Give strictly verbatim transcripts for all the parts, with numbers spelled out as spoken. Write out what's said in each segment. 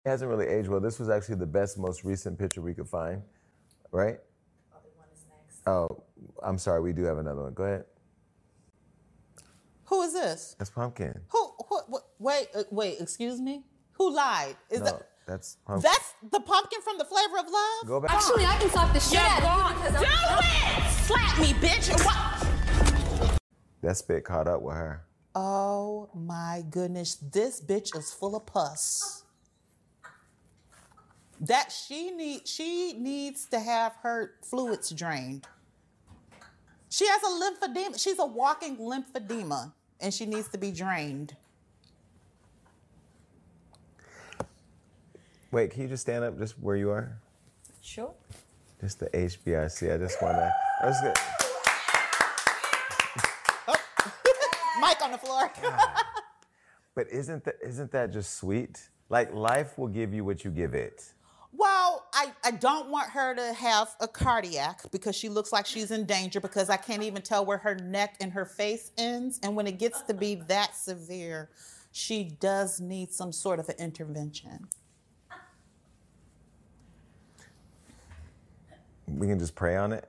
It hasn't really aged well. This was actually the best, most recent picture we could find, right? Other one is next. Oh, I'm sorry. We do have another one. Go ahead. Who is this? That's Pumpkin. Who? who, who wait, uh, wait. Excuse me. Who lied? Is No, that? that's Pumpkin. That's the pumpkin from The Flavor of Love? Go back. Actually, I can slap the shit out of you because Do I'm... it! Slap me, bitch! What? That spit caught up with her. Oh my goodness, this bitch is full of pus. That she need she needs to have her fluids drained. She has a lymphedema. She's a walking lymphedema, and she needs to be drained. Wait, can you just stand up just where you are? Sure. Just the H B I C. I just want to. I was gonna, Mic on the floor. but isn't that isn't that just sweet? Like life will give you what you give it. Well, I, I don't want her to have a cardiac because she looks like she's in danger because I can't even tell where her neck and her face ends. And when it gets to be that severe, she does need some sort of an intervention. We can just pray on it.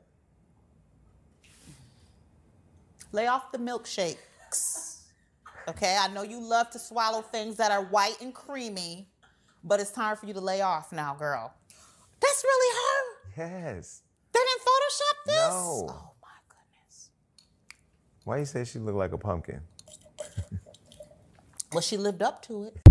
Lay off the milkshakes. Okay, I know you love to swallow things that are white and creamy, but it's time for you to lay off now, girl. That's really her? Yes. They didn't Photoshop this? No. Oh my goodness. Why you say she looked like a pumpkin? Well, she lived up to it.